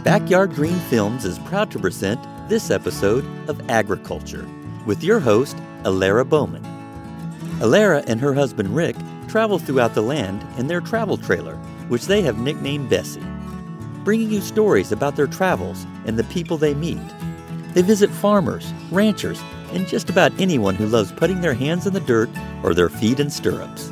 Backyard Green Films is proud to present this episode of Agriculture with your host, Alara Bowman. Alara and her husband Rick travel throughout the land in their travel trailer, which they have nicknamed Bessie, bringing you stories about their travels and the people they meet. They visit farmers, ranchers, and just about anyone who loves putting their hands in the dirt or their feet in stirrups.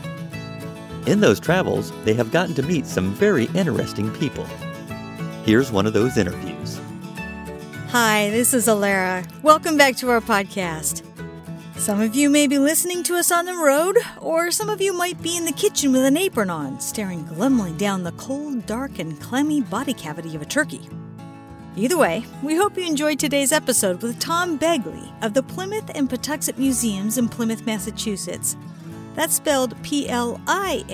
In those travels, they have gotten to meet some very interesting people. Here's one of those interviews. Hi, this is Alara. Welcome back to our podcast. Some of you may be listening to us on the road, or some of you might be in the kitchen with an apron on, staring glumly down the cold, dark, and clammy body cavity of a turkey. Either way, we hope you enjoyed today's episode with Tom Begley of the Plymouth and Patuxent Museums in Plymouth, Massachusetts. That's spelled Plimoth,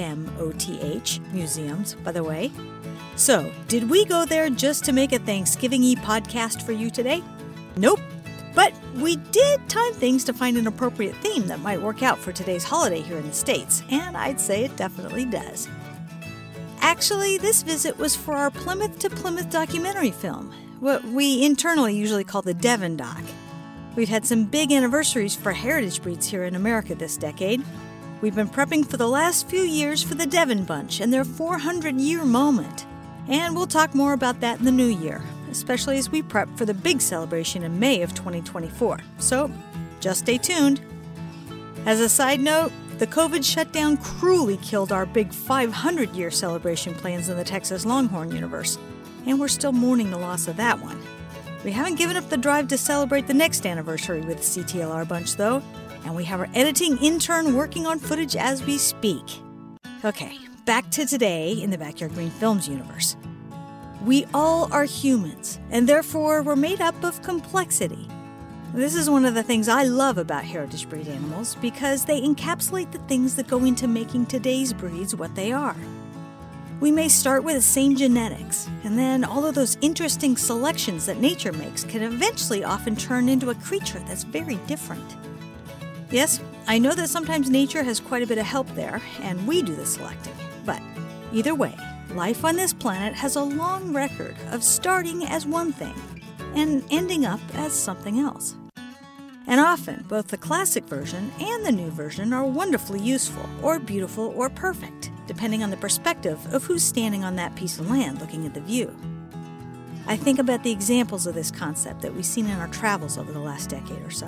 museums, by the way. So, did we go there just to make a Thanksgiving-y podcast for you today? Nope. But we did time things to find an appropriate theme that might work out for today's holiday here in the States, and I'd say it definitely does. Actually, this visit was for our Plymouth to Plymouth documentary film, what we internally usually call the Devon Doc. We've had some big anniversaries for heritage breeds here in America this decade. We've been prepping for the last few years for the Devon Bunch and their 400-year moment. And we'll talk more about that in the new year, especially as we prep for the big celebration in May of 2024. So, just stay tuned. As a side note, the COVID shutdown cruelly killed our big 500-year celebration plans in the Texas Longhorn universe, and we're still mourning the loss of that one. We haven't given up the drive to celebrate the next anniversary with the CTLR Bunch, though, and we have our editing intern working on footage as we speak. Okay, back to today in the Backyard Green Films universe. We all are humans, and therefore we're made up of complexity. This is one of the things I love about heritage breed animals because they encapsulate the things that go into making today's breeds what they are. We may start with the same genetics, and then all of those interesting selections that nature makes can eventually often turn into a creature that's very different. Yes, I know that sometimes nature has quite a bit of help there, and we do the selecting, but either way, life on this planet has a long record of starting as one thing and ending up as something else. And often, both the classic version and the new version are wonderfully useful, or beautiful, or perfect, depending on the perspective of who's standing on that piece of land looking at the view. I think about the examples of this concept that we've seen in our travels over the last decade or so.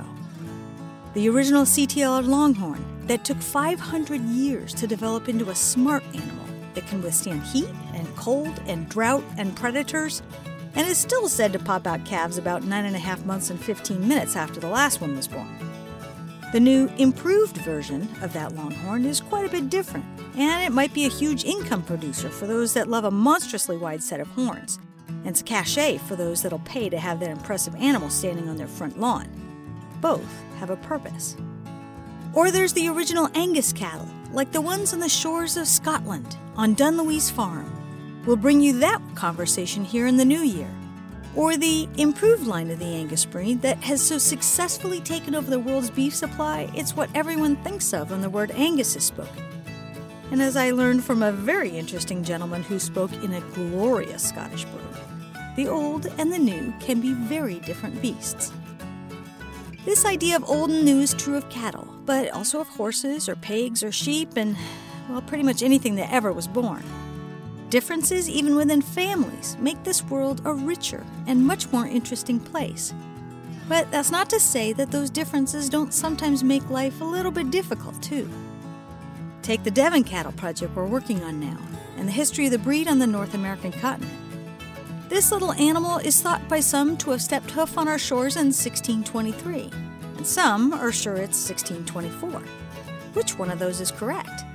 The original CTLR Longhorn that took 500 years to develop into a smart animal that can withstand heat and cold and drought and predators, and is still said to pop out calves about 9.5 months and 15 minutes after the last one was born. The new, improved version of that Longhorn is quite a bit different, and it might be a huge income producer for those that love a monstrously wide set of horns, and it's cachet for those that'll pay to have that impressive animal standing on their front lawn. Both have a purpose. Or there's the original Angus cattle, like the ones on the shores of Scotland, on Dunluise Farm. We'll bring you that conversation here in the new year. Or the improved line of the Angus breed that has so successfully taken over the world's beef supply, it's what everyone thinks of when the word Angus is spoken. And as I learned from a very interesting gentleman who spoke in a glorious Scottish brogue, the old and the new can be very different beasts. This idea of old and new is true of cattle, but also of horses or pigs or sheep and, well, pretty much anything that ever was born. Differences, even within families, make this world a richer and much more interesting place. But that's not to say that those differences don't sometimes make life a little bit difficult, too. Take the Devon cattle project we're working on now, and the history of the breed on the North American continent. This little animal is thought by some to have stepped hoof on our shores in 1623, and some are sure it's 1624. Which one of those is correct?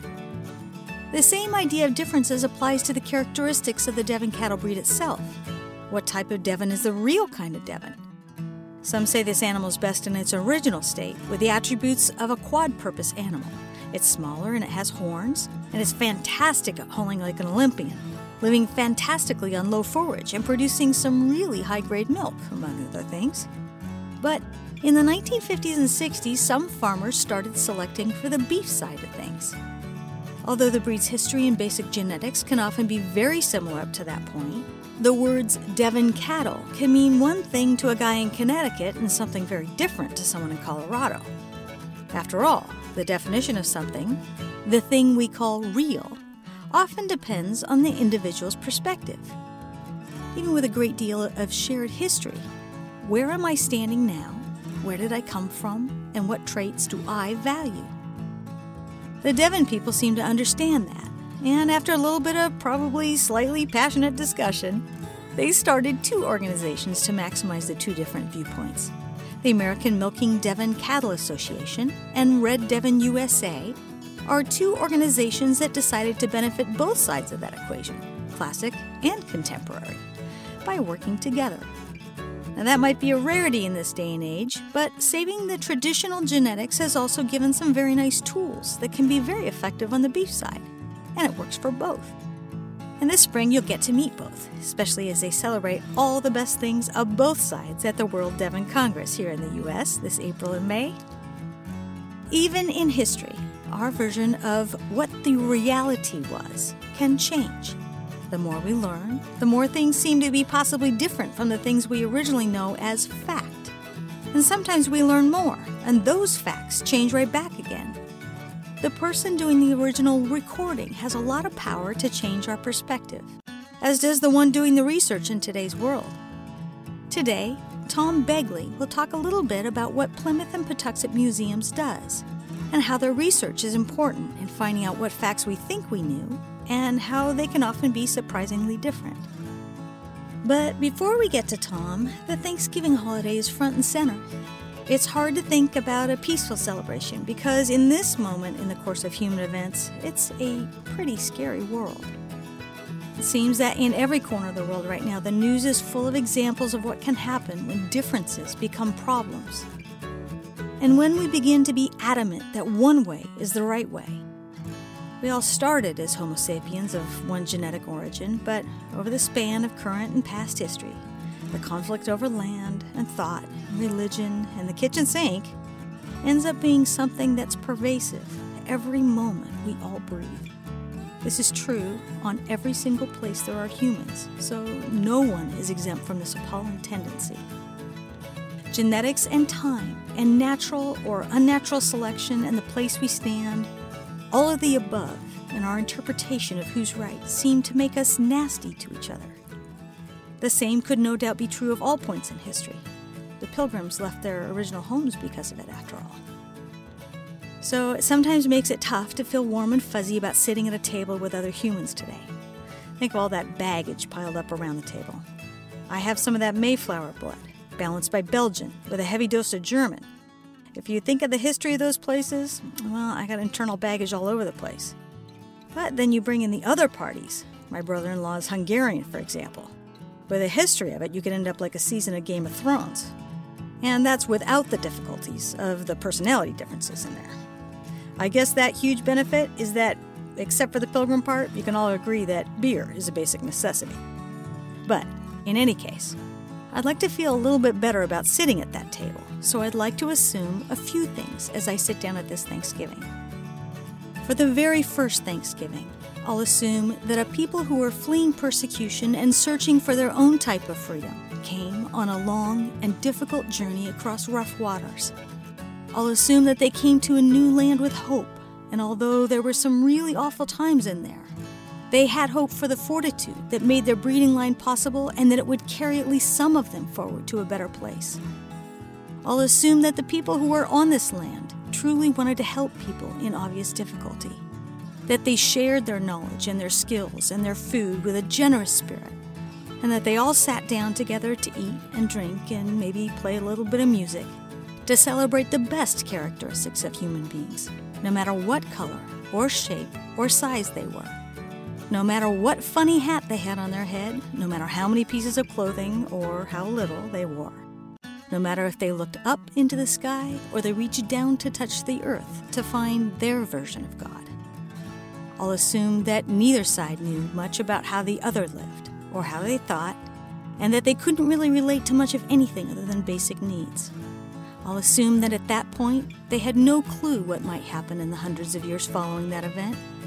The same idea of differences applies to the characteristics of the Devon cattle breed itself. What type of Devon is the real kind of Devon? Some say this animal is best in its original state, with the attributes of a quad-purpose animal. It's smaller and it has horns, and it's fantastic at hauling like an Olympian, living fantastically on low forage and producing some really high-grade milk, among other things. But in the 1950s and 60s, some farmers started selecting for the beef side of things. Although the breed's history and basic genetics can often be very similar up to that point, the words Devon cattle can mean one thing to a guy in Connecticut and something very different to someone in Colorado. After all, the definition of something, the thing we call real, often depends on the individual's perspective. Even with a great deal of shared history, where am I standing now? Where did I come from? And what traits do I value? The Devon people seem to understand that, and after a little bit of probably slightly passionate discussion, they started two organizations to maximize the two different viewpoints. The American Milking Devon Cattle Association and Red Devon USA are two organizations that decided to benefit both sides of that equation, classic and contemporary, by working together. Now, that might be a rarity in this day and age, but saving the traditional genetics has also given some very nice tools that can be very effective on the beef side, and it works for both. And this spring, you'll get to meet both, especially as they celebrate all the best things of both sides at the World Devon Congress here in the U.S. this April and May. Even in history, our version of what the reality was can change. The more we learn, the more things seem to be possibly different from the things we originally know as fact. And sometimes we learn more, and those facts change right back again. The person doing the original recording has a lot of power to change our perspective, as does the one doing the research in today's world. Today, Tom Begley will talk a little bit about what Plymouth and Patuxent Museums does, and how their research is important in finding out what facts we think we knew, and how they can often be surprisingly different. But before we get to Tom, the Thanksgiving holiday is front and center. It's hard to think about a peaceful celebration because in this moment in the course of human events, it's a pretty scary world. It seems that in every corner of the world right now, the news is full of examples of what can happen when differences become problems. And when we begin to be adamant that one way is the right way. We all started as Homo sapiens of one genetic origin, but over the span of current and past history, the conflict over land and thought and religion and the kitchen sink ends up being something that's pervasive every moment we all breathe. This is true on every single place there are humans, so no one is exempt from this appalling tendency. Genetics and time and natural or unnatural selection and the place we stand, all of the above and our interpretation of who's right seem to make us nasty to each other. The same could no doubt be true of all points in history. The Pilgrims left their original homes because of it, after all. So it sometimes makes it tough to feel warm and fuzzy about sitting at a table with other humans today. Think of all that baggage piled up around the table. I have some of that Mayflower blood, balanced by Belgian, with a heavy dose of German. If you think of the history of those places, well, I got internal baggage all over the place. But then you bring in the other parties. My brother-in-law is Hungarian, for example. With a history of it, you could end up like a season of Game of Thrones. And that's without the difficulties of the personality differences in there. I guess that huge benefit is that, except for the Pilgrim part, you can all agree that beer is a basic necessity. But, in any case, I'd like to feel a little bit better about sitting at that table, so I'd like to assume a few things as I sit down at this Thanksgiving. For the very first Thanksgiving, I'll assume that a people who were fleeing persecution and searching for their own type of freedom came on a long and difficult journey across rough waters. I'll assume that they came to a new land with hope, and although there were some really awful times in there, they had hope for the fortitude that made their breeding line possible and that it would carry at least some of them forward to a better place. I'll assume that the people who were on this land truly wanted to help people in obvious difficulty, that they shared their knowledge and their skills and their food with a generous spirit, and that they all sat down together to eat and drink and maybe play a little bit of music to celebrate the best characteristics of human beings, no matter what color or shape or size they were. No matter what funny hat they had on their head, no matter how many pieces of clothing or how little they wore. No matter if they looked up into the sky or they reached down to touch the earth to find their version of God. I'll assume that neither side knew much about how the other lived or how they thought, and that they couldn't really relate to much of anything other than basic needs. I'll assume that at that point, they had no clue what might happen in the hundreds of years following that event,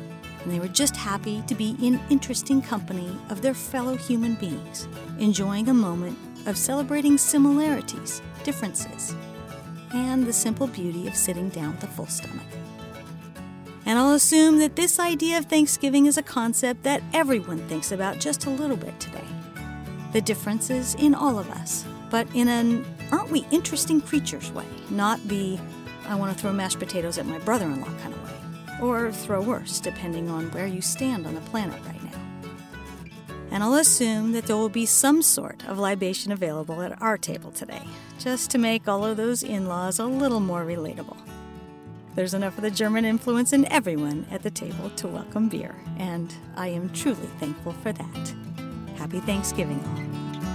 and they were just happy to be in interesting company of their fellow human beings, enjoying a moment of celebrating similarities, differences, and the simple beauty of sitting down with a full stomach. And I'll assume that this idea of Thanksgiving is a concept that everyone thinks about just a little bit today. The differences in all of us, but in an aren't we interesting creatures way, not the I want to throw mashed potatoes at my brother-in-law kind of way, or throw worse, depending on where you stand on the planet right now. And I'll assume that there will be some sort of libation available at our table today, just to make all of those in-laws a little more relatable. There's enough of the German influence in everyone at the table to welcome beer, and I am truly thankful for that. Happy Thanksgiving, all.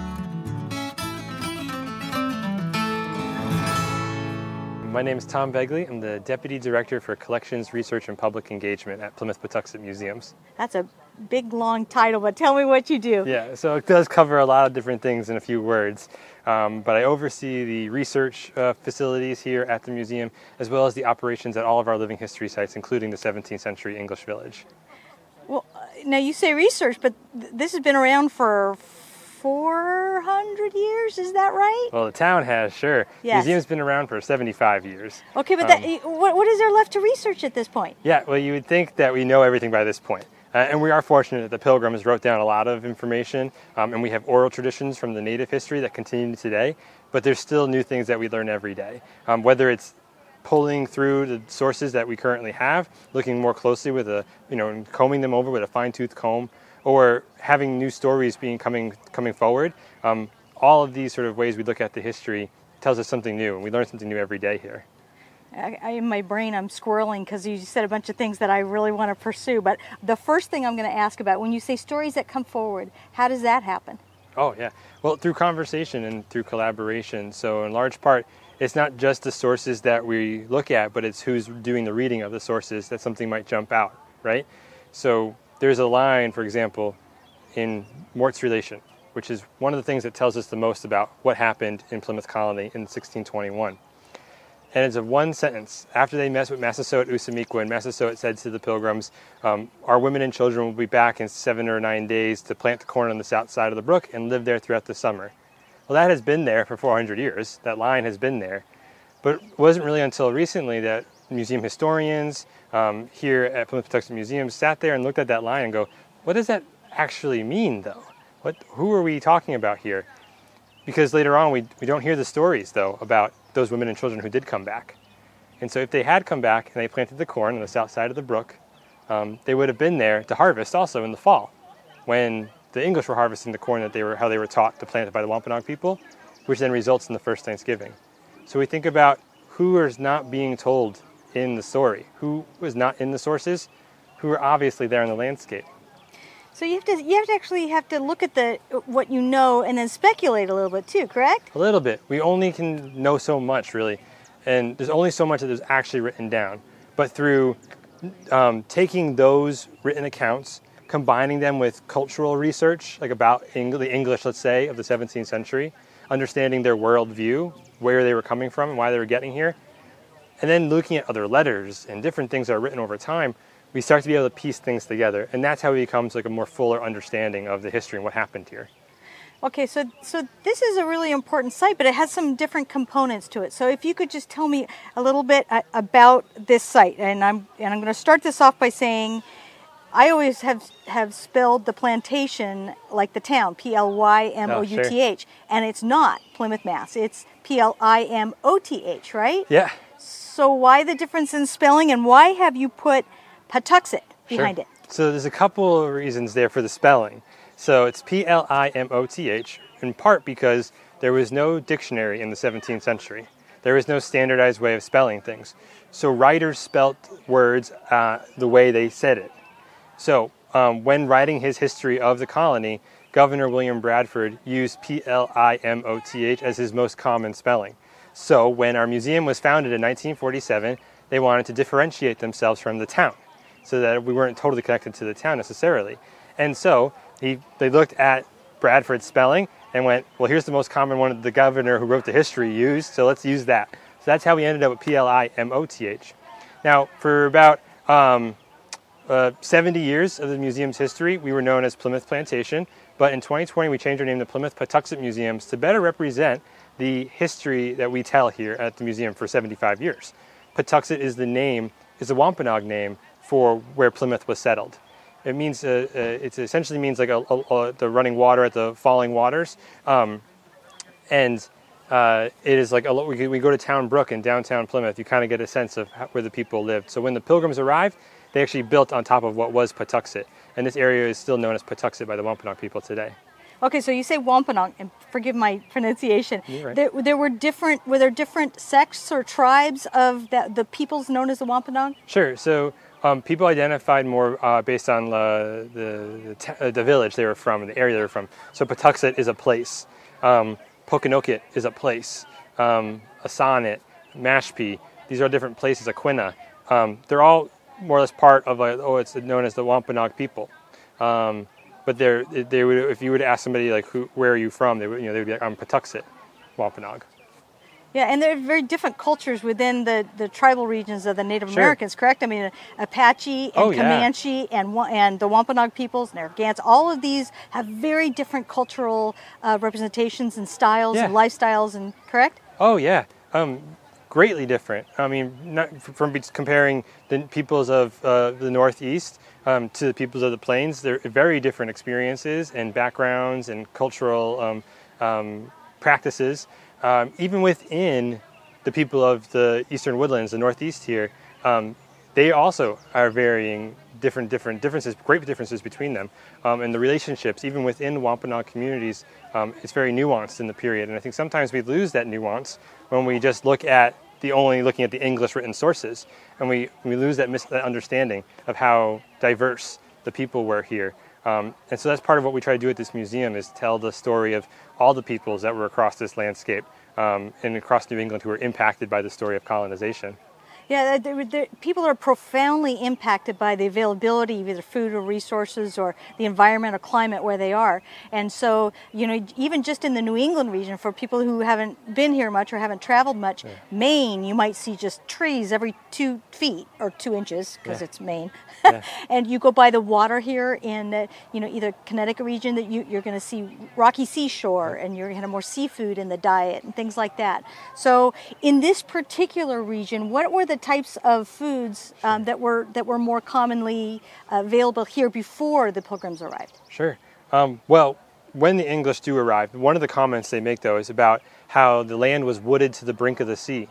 My name is Tom Begley. I'm the Deputy Director for Collections, Research, and Public Engagement at Plymouth-Patuxent Museums. That's a big, long title, but tell me what you do. Yeah, so it does cover a lot of different things in a few words. But I oversee the research facilities here at the museum, as well as the operations at all of our living history sites, including the 17th century English Village. Well, now you say research, but this has been around for 400 years, is that right? Well, the town has, sure. Yes. The museum's been around for 75 years. Okay, but what is there left to research at this point? Yeah, well, you would think that we know everything by this point. And we are fortunate that the Pilgrims wrote down a lot of information, and we have oral traditions from the native history that continue today, but there's still new things that we learn every day. Whether it's pulling through the sources that we currently have, looking more closely with and combing them over with a fine-tooth comb, or having new stories coming forward. All of these sort of ways we look at the history tells us something new, and we learn something new every day here. In my brain, I'm squirreling because you said a bunch of things that I really want to pursue. But the first thing I'm going to ask about, when you say stories that come forward, how does that happen? Oh, yeah. Well, through conversation and through collaboration. So in large part, it's not just the sources that we look at, but it's who's doing the reading of the sources that something might jump out, right? So there's a line, for example, in Mort's Relation, which is one of the things that tells us the most about what happened in Plymouth Colony in 1621. And it's a one sentence. After they met with Massasoit Usamiqua, Massasoit said to the Pilgrims, our women and children will be back in 7 or 9 days to plant the corn on the south side of the brook and live there throughout the summer. Well, that has been there for 400 years. That line has been there. But it wasn't really until recently that museum historians here at Plymouth-Patuxent Museum sat there and looked at that line and go, what does that actually mean, though? Who are we talking about here? Because later on, we don't hear the stories, though, about those women and children who did come back. And so if they had come back and they planted the corn on the south side of the brook, they would have been there to harvest also in the fall, when the English were harvesting the corn how they were taught to plant it by the Wampanoag people, which then results in the first Thanksgiving. So we think about who is not being told in the story, who was not in the sources, who are obviously there in the landscape. So you have to look at what you know and then speculate a little bit too, correct? A little bit. We only can know so much, really, and there's only so much that is actually written down. But through taking those written accounts, combining them with cultural research, like about the English, let's say, of the 17th century, understanding their worldview, where they were coming from and why they were getting here, and then looking at other letters and different things that are written over time, we start to be able to piece things together, and that's how it becomes like a more fuller understanding of the history and what happened here. Okay, so this is a really important site, but it has some different components to it. So if you could just tell me a little bit about this site, and I'm going to start this off by saying I always have spelled the plantation like the town, Plymouth, sure. And it's not Plymouth, Mass. It's Plimoth, right? Yeah. So why the difference in spelling, and why have you put Patuxent behind it? So there's a couple of reasons there for the spelling. So it's Plimoth, in part because there was no dictionary in the 17th century. There was no standardized way of spelling things. So writers spelt words the way they said it. So when writing his history of the colony, Governor William Bradford used Plimoth as his most common spelling. So when our museum was founded in 1947, they wanted to differentiate themselves from the town so that we weren't totally connected to the town necessarily. And so they looked at Bradford's spelling and went, well, here's the most common one that the governor who wrote the history used, so let's use that. So that's how we ended up with Plimoth. Now, for about 70 years of the museum's history, we were known as Plymouth Plantation, but in 2020 we changed our name to Plymouth Patuxet Museums to better represent the history that we tell here at the museum for 75 years. Patuxet is the Wampanoag name for where Plymouth was settled. It means it essentially means like the running water at the falling waters, and it is like we go to Town Brook in downtown Plymouth. You kind of get a sense of where the people lived. So when the Pilgrims arrived, they actually built on top of what was Patuxet, and this area is still known as Patuxet by the Wampanoag people today. Okay, so you say Wampanoag, and forgive my pronunciation. You're right. Were there different sects or tribes of the peoples known as the Wampanoag? Sure. So people identified more based on the village they were from, the area they were from. So Patuxet is a place. Pokanoket is a place. Asanet, Mashpee, these are different places. Aquina, they're all more or less part of it's known as the Wampanoag people. But they would, if you were to ask somebody like where are you from, they would be like, I'm Patuxet, Wampanoag. Yeah, and there are very different cultures within the tribal regions of the Native Sure. Americans, correct? I mean, Apache and Comanche and the Wampanoag peoples, Narragansett, all of these have very different cultural representations and styles and lifestyles, and correct? Oh, yeah. Greatly different. I mean, not from comparing the peoples of the Northeast to the peoples of the Plains, they're very different experiences and backgrounds and cultural practices. Even within the people of the Eastern Woodlands, the Northeast here, they also are varying different differences, great differences between them. And the relationships, even within Wampanoag communities, it's very nuanced in the period. And I think sometimes we lose that nuance when we just look at looking at the English written sources, and we lose that understanding of how diverse the people were here. And so that's part of what we try to do at this museum, is tell the story of all the peoples that were across this landscape and across New England who were impacted by the story of colonization. Yeah, people are profoundly impacted by the availability of either food or resources or the environment or climate where they are. And so, even just in the New England region, for people who haven't been here much or haven't traveled much, Maine, you might see just trees every 2 feet or 2 inches, because it's Maine. And you go by the water here in, either Connecticut region, that you're going to see rocky seashore, and you're going to have more seafood in the diet and things like that. So in this particular region, what were the types of foods that were more commonly available here before the Pilgrims arrived? Sure. Well, when the English do arrive, one of the comments they make, though, is about how the land was wooded to the brink of the sea.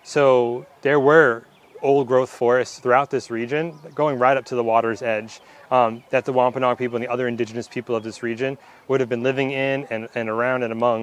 So there were old-growth forests throughout this region, going right up to the water's edge, that the Wampanoag people and the other indigenous people of this region would have been living in and around and among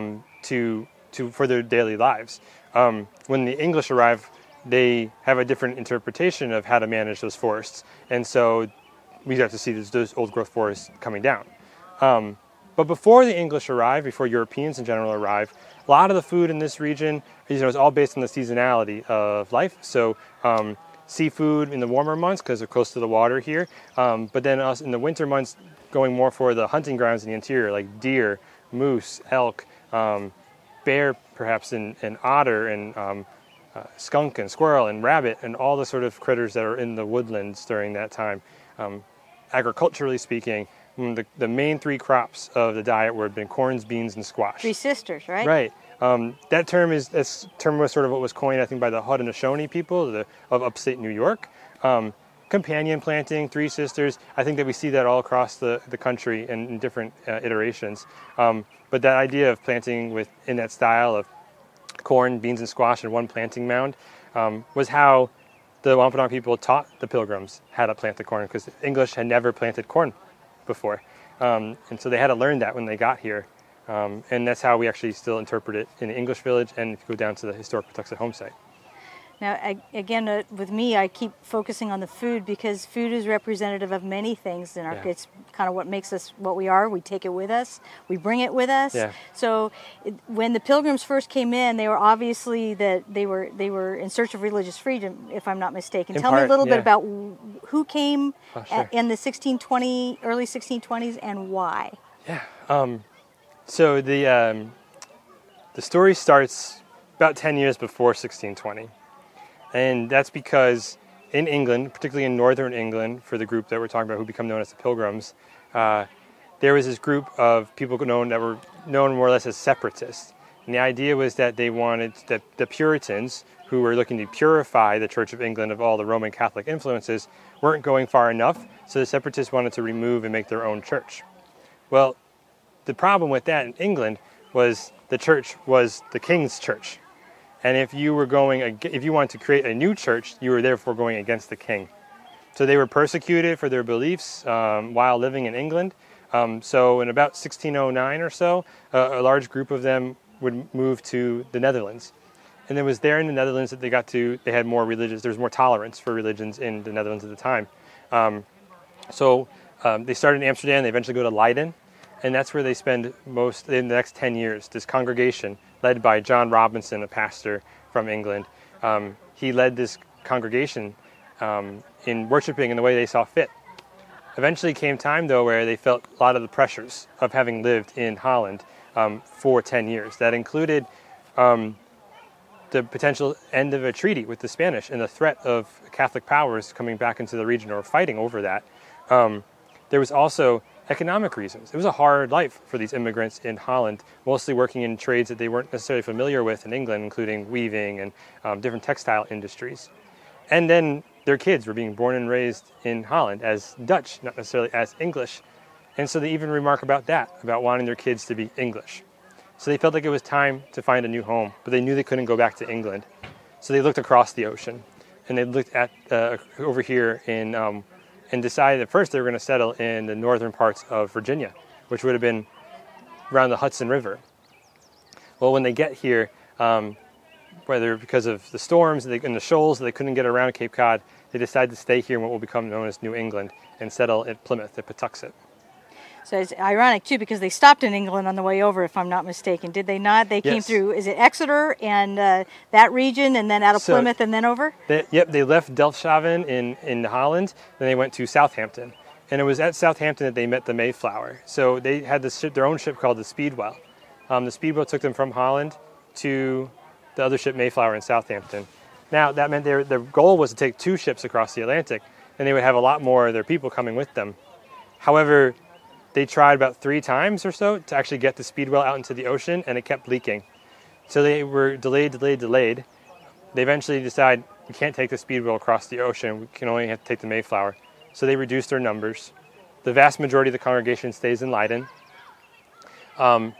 for their daily lives. When the English arrive, they have a different interpretation of how to manage those forests, and so we have to see those old-growth forests coming down. But before the English arrive, before Europeans in general arrive, a lot of the food in this region is all based on the seasonality of life. So seafood in the warmer months, because they're close to the water here, but then us in the winter months, going more for the hunting grounds in the interior, like deer, moose, elk, bear perhaps, and otter, and skunk and squirrel and rabbit, and all the sort of critters that are in the woodlands during that time. Agriculturally speaking, the main 3 crops of the diet would have been corns, beans, and squash. 3 sisters, right? Right. That term was sort of what was coined, I think, by the Haudenosaunee people of upstate New York. Companion planting, 3 sisters. I think that we see that all across the country and in different iterations. But that idea of planting in that style of corn, beans, and squash in one planting mound was how the Wampanoag people taught the Pilgrims how to plant the corn, because the English had never planted corn before. And so they had to learn that when they got here. And that's how we actually still interpret it in the English village, and if you go down to the historic Patuxet home site. Now, again, with me, I keep focusing on the food, because food is representative of many things. It's kind of what makes us what we are. We take it with us. We bring it with us. Yeah. So when the Pilgrims first came in, they were obviously they were in search of religious freedom, if I'm not mistaken. Tell me a little bit about who came in the early 1620s and why. Yeah. So the story starts about 10 years before 1620. And that's because in England, particularly in northern England, for the group that we're talking about who become known as the Pilgrims, there was this group of people that were known more or less as separatists. And the idea was that they wanted that the Puritans, who were looking to purify the Church of England of all the Roman Catholic influences, weren't going far enough, so the separatists wanted to remove and make their own church. Well, the problem with that in England was the church was the king's church. And if you wanted to create a new church, you were therefore going against the king. So they were persecuted for their beliefs while living in England. So in about 1609 or so, a large group of them would move to the Netherlands. And it was there in the Netherlands that they had more religious, there was more tolerance for religions in the Netherlands at the time. So they started in Amsterdam, they eventually go to Leiden, and that's where they spend most in the next 10 years. This congregation, led by John Robinson, a pastor from England, he led this congregation in worshiping in the way they saw fit. Eventually came time, though, where they felt a lot of the pressures of having lived in Holland for 10 years. That included the potential end of a treaty with the Spanish and the threat of Catholic powers coming back into the region or fighting over that. There was also economic reasons. It was a hard life for these immigrants in Holland, mostly working in trades that they weren't necessarily familiar with in England, including weaving and different textile industries. And then their kids were being born and raised in Holland as Dutch, not necessarily as English. And so they even remark about that, about wanting their kids to be English. So they felt like it was time to find a new home, but they knew they couldn't go back to England. So they looked across the ocean, and they looked at over here and decided at first they were going to settle in the northern parts of Virginia, which would have been around the Hudson River. Well, when they get here, whether because of the storms and the shoals, they couldn't get around Cape Cod, they decided to stay here in what will become known as New England and settle at Plymouth, at Patuxent. So it's ironic, too, because they stopped in England on the way over, if I'm not mistaken. Did they not? They came through, is it Exeter and that region, and then out of Plymouth and then over? They left Delfshaven in Holland, then they went to Southampton. And it was at Southampton that they met the Mayflower. So they had their own ship called the Speedwell. The Speedwell took them from Holland to the other ship, Mayflower, in Southampton. Now, that meant their goal was to take 2 ships across the Atlantic, and they would have a lot more of their people coming with them. However, they tried about 3 times or so to actually get the Speedwell out into the ocean, and it kept leaking. So they were delayed. They eventually decided, we can't take the Speedwell across the ocean, we can only have to take the Mayflower. So they reduced their numbers. The vast majority of the congregation stays in Leiden. And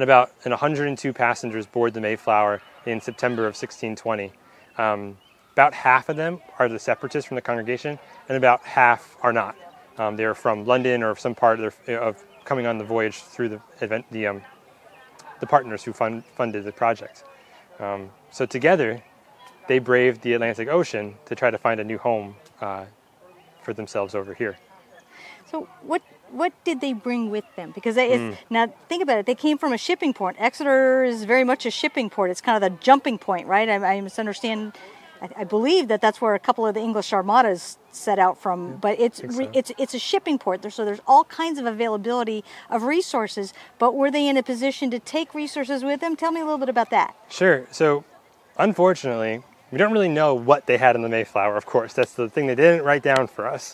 102 passengers board the Mayflower in September of 1620. About half of them are the separatists from the congregation, and about half are not. They are from London or some part of coming on the voyage through the event, the partners who funded the project. So together, they braved the Atlantic Ocean to try to find a new home for themselves over here. So what did they bring with them? Because now think about it. They came from a shipping port. Exeter is very much a shipping port. It's kind of the jumping point, right? I misunderstand. I believe that's where a couple of the English armadas set out from. But it's a shipping port. So there's all kinds of availability of resources. But were they in a position to take resources with them? Tell me a little bit about that. Sure. So unfortunately, we don't really know what they had in the Mayflower, of course. That's the thing they didn't write down for us.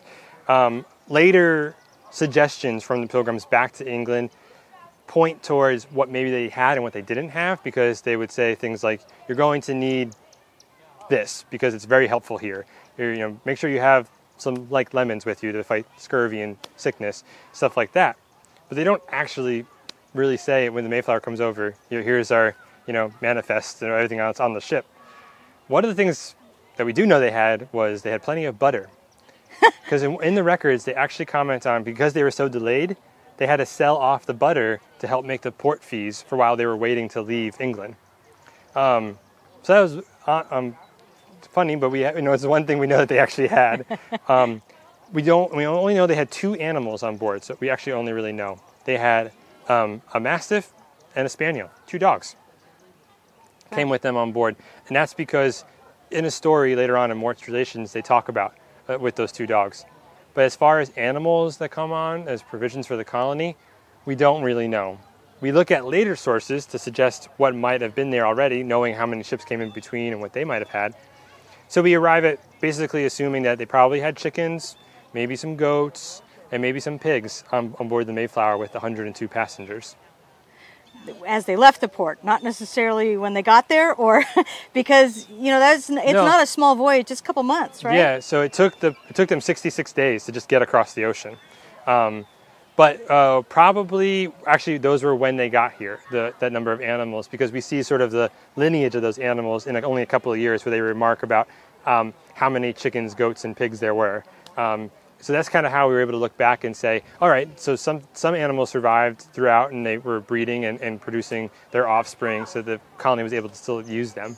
Later suggestions from the Pilgrims back to England point towards what maybe they had and what they didn't have, because they would say things like, you're going to need this because it's very helpful here. Make sure you have some lemons with you to fight scurvy and sickness, stuff like that. But they don't actually really say when the Mayflower comes over, here's our manifest and everything else on the ship. One of the things that we do know they had was they had plenty of butter. Because in the records, they actually comment on, because they were so delayed, they had to sell off the butter to help make the port fees for while they were waiting to leave England. So that was funny, but it's the one thing we know that they actually had. We only know they had 2 animals on board, so we actually only really know. They had a Mastiff and a Spaniel, 2 dogs. Came with them on board. And that's because in a story later on in Mort's Relations, they talk about with those 2 dogs. But as far as animals that come on as provisions for the colony, we don't really know. We look at later sources to suggest what might have been there already, knowing how many ships came in between and what they might have had. So we arrive at basically assuming that they probably had chickens, maybe some goats, and maybe some pigs on board the Mayflower with 102 passengers. As they left the port, not necessarily when they got there, or because it's not a small voyage, just a couple months, right? Yeah, so it took them 66 days to just get across the ocean. But probably, actually, those were when they got here, that number of animals, because we see sort of the lineage of those animals in only a couple of years where they remark about how many chickens, goats, and pigs there were. So that's kind of how we were able to look back and say, all right, so some animals survived throughout and they were breeding and producing their offspring, so the colony was able to still use them.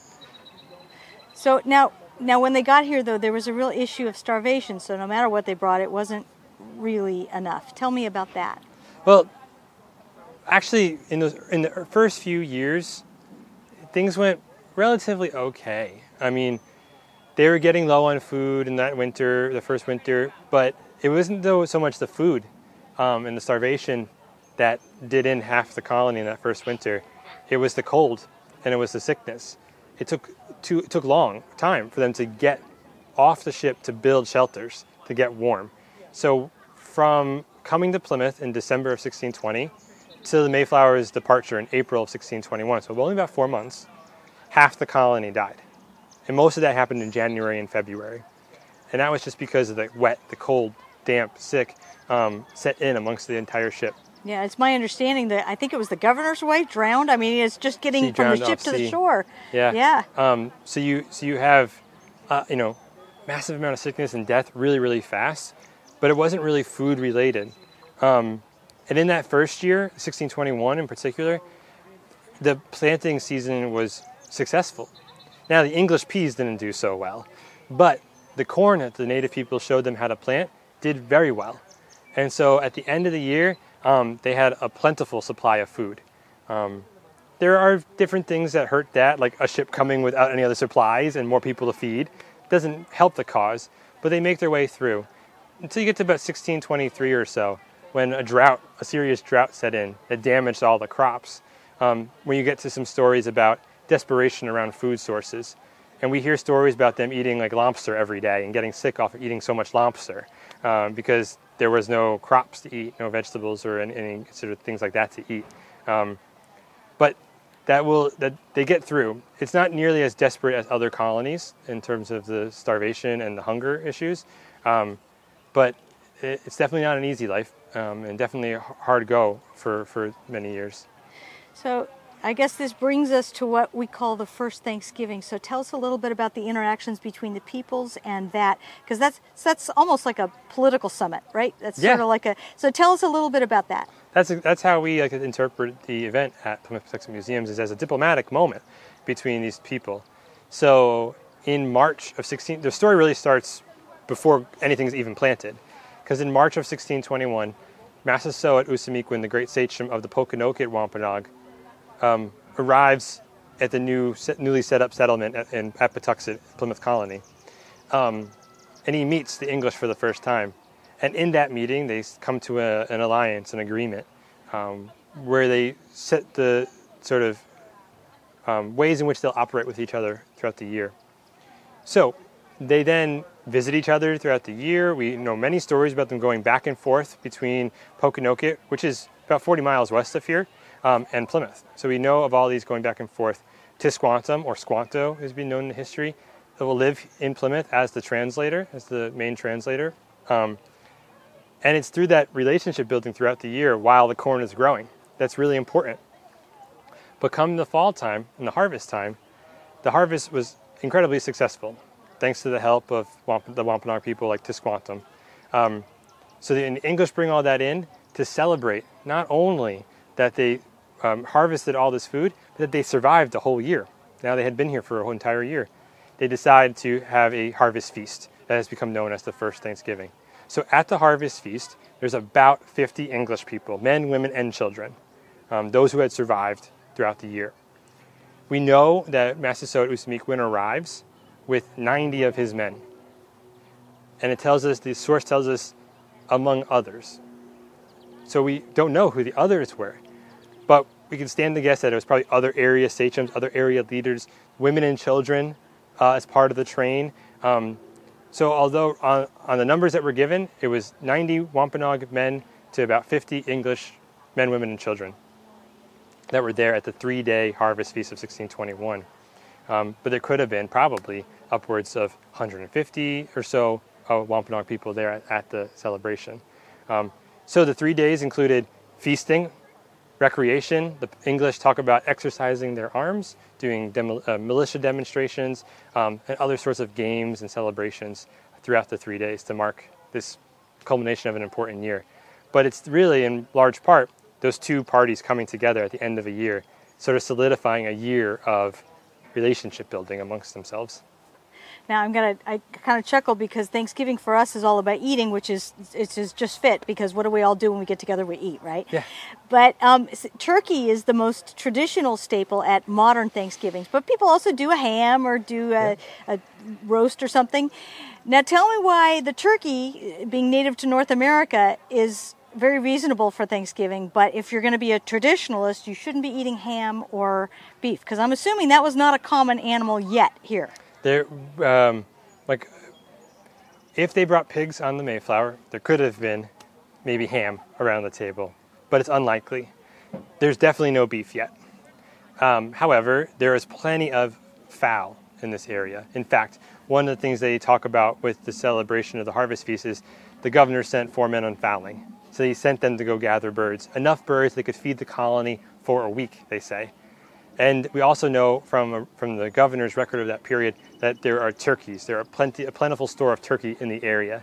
So now when they got here, though, there was a real issue of starvation, so no matter what they brought, it wasn't really enough. Tell me about that. Well, actually, in the first few years, things went relatively okay. I mean, they were getting low on food in that winter, the first winter, but it wasn't so much the food and the starvation that did in half the colony in that first winter. It was the cold and it was the sickness. It took long time for them to get off the ship to build shelters to get warm. So from coming to Plymouth in December of 1620 to the Mayflower's departure in April of 1621, so only about 4 months, half the colony died. And most of that happened in January and February. And that was just because of the wet, the cold, damp, sick set in amongst the entire ship. Yeah, it's my understanding that I think it was the governor's wife drowned. I mean, it's just getting from the ship to the shore. Yeah. So you have, massive amount of sickness and death really, really fast, but it wasn't really food related. And in that first year, 1621 in particular, the planting season was successful. Now, the English peas didn't do so well, but the corn that the native people showed them how to plant did very well. And so at the end of the year, they had a plentiful supply of food. There are different things that hurt that, like a ship coming without any other supplies and more people to feed. Doesn't help the cause, but they make their way through. Until you get to about 1623 or so, when a serious drought set in that damaged all the crops. When you get to some stories about desperation around food sources. And we hear stories about them eating like lobster every day and getting sick off of eating so much lobster because there was no crops to eat, no vegetables or any sort of things like that to eat. But that they get through. It's not nearly as desperate as other colonies in terms of the starvation and the hunger issues, but it's definitely not an easy life and definitely a hard go for many years. So I guess this brings us to what we call the first Thanksgiving. So tell us a little bit about the interactions between the peoples and that, because that's almost like a political summit, right? That's sort of like so tell us a little bit about that. That's how we interpret the event at Plymouth Patuxent Museums, is as a diplomatic moment between these people. So in March of the story really starts before anything's even planted, because in March of 1621, Massasoit Usamequin, the great sachem of the Pokanoket Wampanoag, arrives at the newly set up settlement at Patuxent, Plymouth Colony. And he meets the English for the first time. And in that meeting, they come to an alliance, an agreement, where they set the sort of ways in which they'll operate with each other throughout the year. So they then visit each other throughout the year. We know many stories about them going back and forth between Pokanoket, which is about 40 miles west of here, and Plymouth. So we know of all these going back and forth. Tisquantum, or Squanto, has been known in history, that will live in Plymouth as the translator, as the main translator. And it's through that relationship building throughout the year while the corn is growing. That's really important. But come the fall time and the harvest time, the harvest was incredibly successful, thanks to the help of the Wampanoag people like Tisquantum. So the English bring all that in to celebrate not only that they harvested all this food, but that they survived the whole year. Now they had been here for a whole entire year. They decide to have a harvest feast that has become known as the first Thanksgiving. So at the harvest feast, there's about 50 English people, men, women, and children, those who had survived throughout the year. We know that Massasoit Usamequin arrives with 90 of his men. And the source tells us, among others. So we don't know who the others were, but we can stand to guess that it was probably other area sachems, other area leaders, women and children, as part of the train. So although on the numbers that were given, it was 90 Wampanoag men to about 50 English men, women, and children that were there at the 3-day harvest feast of 1621. But there could have been probably upwards of 150 or so Wampanoag people there at the celebration. So the 3 days included feasting, recreation. The English talk about exercising their arms, doing militia demonstrations, and other sorts of games and celebrations throughout the 3 days to mark this culmination of an important year. But it's really, in large part, those two parties coming together at the end of a year, sort of solidifying a year of relationship building amongst themselves. Now I kind of chuckle because Thanksgiving for us is all about eating, which is just fit, because what do we all do when we get together? We eat, right? Yeah. But turkey is the most traditional staple at modern Thanksgivings, but people also do a ham or do a roast or something. Now tell me why the turkey, being native to North America, is very reasonable for Thanksgiving, but if you're going to be a traditionalist, you shouldn't be eating ham or beef, because I'm assuming that was not a common animal yet here. There, if they brought pigs on the Mayflower, there could have been maybe ham around the table, but it's unlikely. There's definitely no beef yet. However, there is plenty of fowl in this area. In fact, one of the things they talk about with the celebration of the harvest feast is the governor sent 4 men on fowling. So he sent them to go gather birds, enough birds they could feed the colony for a week, they say. And we also know from the governor's record of that period that there are turkeys. There are a plentiful store of turkey in the area.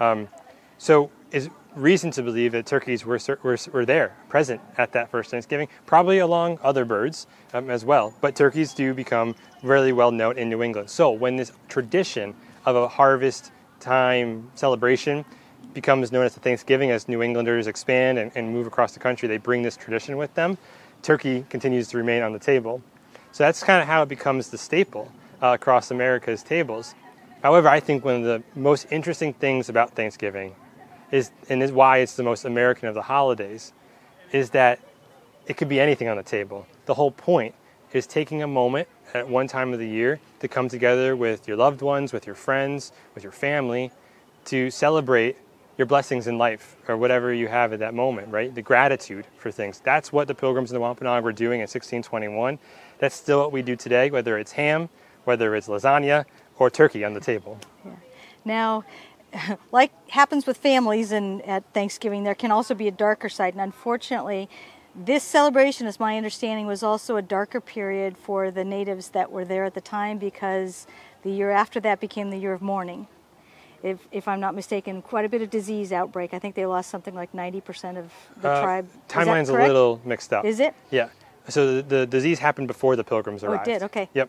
So is reason to believe that turkeys were there, present at that first Thanksgiving, probably along other birds as well. But turkeys do become really well known in New England. So when this tradition of a harvest time celebration becomes known as the Thanksgiving, as New Englanders expand and move across the country, they bring this tradition with them. Turkey continues to remain on the table. So that's kind of how it becomes the staple across America's tables. However, I think one of the most interesting things about Thanksgiving is why it's the most American of the holidays, is that it could be anything on the table. The whole point is taking a moment at one time of the year to come together with your loved ones, with your friends, with your family, to celebrate your blessings in life, or whatever you have at that moment, right? The gratitude for things. That's what the Pilgrims and the Wampanoag were doing in 1621. That's still what we do today, whether it's ham, whether it's lasagna, or turkey on the table. Yeah. Now, like happens with families and at Thanksgiving, there can also be a darker side. And unfortunately, this celebration, as my understanding, was also a darker period for the natives that were there at the time, because the year after that became the year of mourning. If I'm not mistaken, quite a bit of disease outbreak. I think they lost something like 90% of the tribe. Timeline's a little mixed up. Is it? Yeah. So the disease happened before the Pilgrims arrived. Oh, it did? Okay. Yep.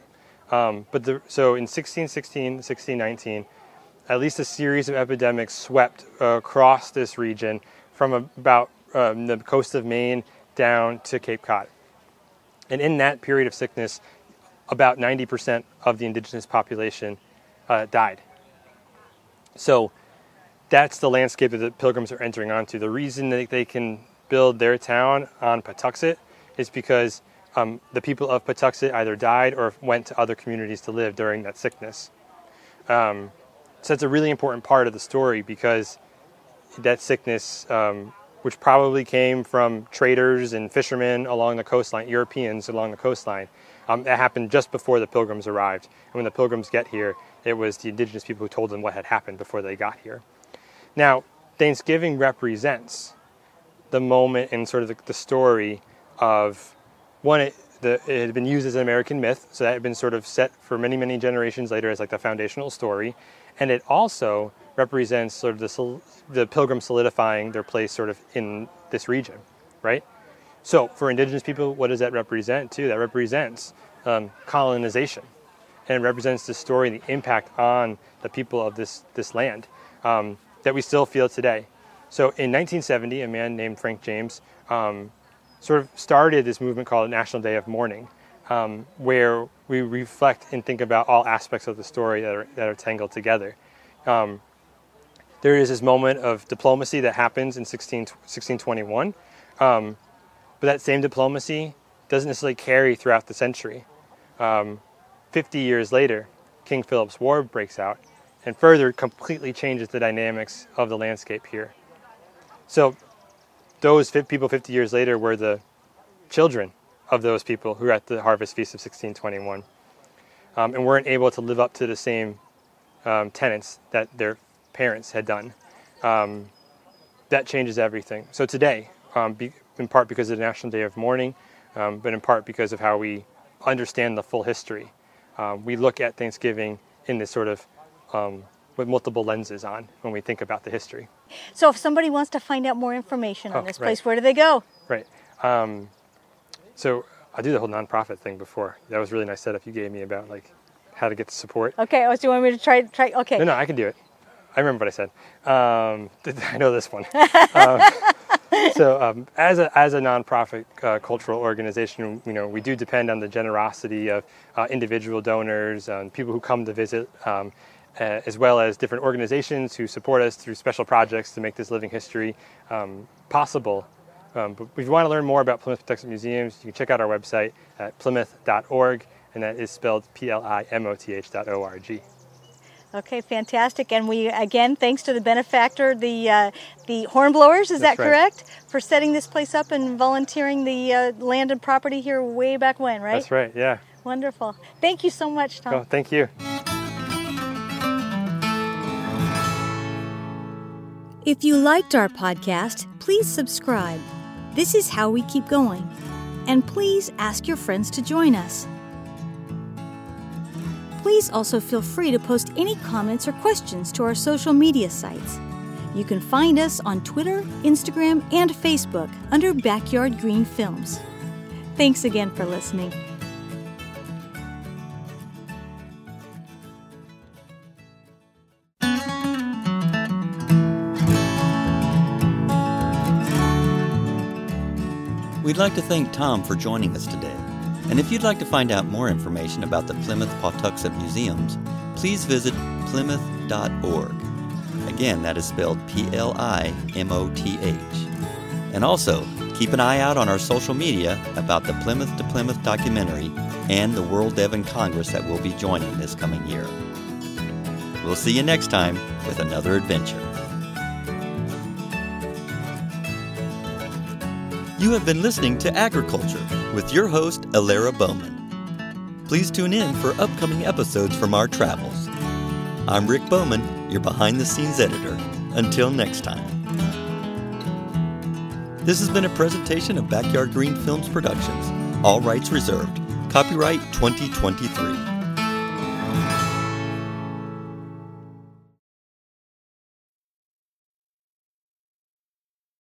So in 1616, 1619, at least a series of epidemics swept across this region from about the coast of Maine down to Cape Cod. And in that period of sickness, about 90% of the indigenous population died. So that's the landscape that the Pilgrims are entering onto. The reason that they can build their town on Patuxet is because the people of Patuxet either died or went to other communities to live during that sickness. So it's a really important part of the story, because that sickness, which probably came from traders and fishermen along the coastline, Europeans along the coastline, that happened just before the Pilgrims arrived. And when the Pilgrims get here, it was the indigenous people who told them what had happened before they got here. Now, Thanksgiving represents the moment in sort of the story of, one, it had been used as an American myth, so that had been sort of set for many, many generations later as like the foundational story. And it also represents sort of the Pilgrims solidifying their place sort of in this region, right? So for indigenous people, what does that represent too? That represents colonization. And it represents the story and the impact on the people of this land that we still feel today. So in 1970, a man named Frank James sort of started this movement called National Day of Mourning, where we reflect and think about all aspects of the story that are tangled together. There is this moment of diplomacy that happens in 1621, but that same diplomacy doesn't necessarily carry throughout the century. 50 years later, King Philip's War breaks out, and further completely changes the dynamics of the landscape here. So those people 50 years later were the children of those people who were at the Harvest Feast of 1621, and weren't able to live up to the same tenets that their parents had done. That changes everything. So today, in part because of the National Day of Mourning, but in part because of how we understand the full history, we look at Thanksgiving in this sort of with multiple lenses on when we think about the history. So if somebody wants to find out more information on this place, right. where do they go? Right. So I do the whole nonprofit thing before. That was a really nice setup you gave me about like how to get the support. Okay. Oh, so you want me to try? Okay. No, I can do it. I remember what I said. I know this one. So as a nonprofit cultural organization, we do depend on the generosity of individual donors and people who come to visit, as well as different organizations who support us through special projects to make this living history possible. But if you want to learn more about Plymouth Patuxent Museums, you can check out our website at plymouth.org, and that is spelled PLIMOTH.org. Okay, fantastic. And we, again, thanks to the benefactor, the Hornblowers, is that correct? Right. For setting this place up and volunteering the land and property here way back when, right? That's right, yeah. Wonderful. Thank you so much, Tom. Oh, thank you. If you liked our podcast, please subscribe. This is how we keep going. And please ask your friends to join us. Please also feel free to post any comments or questions to our social media sites. You can find us on Twitter, Instagram, and Facebook under Backyard Green Films. Thanks again for listening. We'd like to thank Tom for joining us today. And if you'd like to find out more information about the Plymouth Patuxent Museums, please visit plymouth.org. Again, that is spelled PLIMOTH. And also, keep an eye out on our social media about the Plymouth to Plymouth documentary and the World Devon Congress that we'll be joining this coming year. We'll see you next time with another adventure. You have been listening to Agriculture with your host, Alara Bowman. Please tune in for upcoming episodes from our travels. I'm Rick Bowman, your behind-the-scenes editor. Until next time. This has been a presentation of Backyard Green Films Productions. All rights reserved. Copyright 2023.